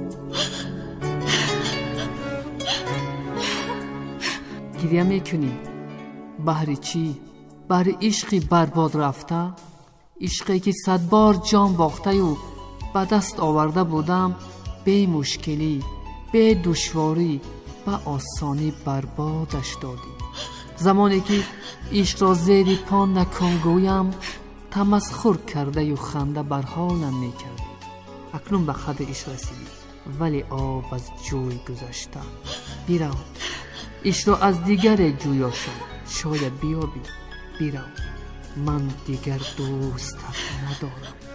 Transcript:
گریه میکنی بهر چی؟ بهر عشقی برباد رفته، عشقی که 100 بار جان باخته و به دست آورده بودم، به مشکلی، به دشواری، به آسانی بربادش دادی. زمانی که عشق را زیر پا نکن گویم، تمسخر کرده و خنده بر حالم میکردی. اکنون به خط عشق رسیدی، ولی آب از جوی گذشته. بیرو، عشق را از دیگر جویا شد، شاید بیابی. بیرو، من دیگر دوست ندارم.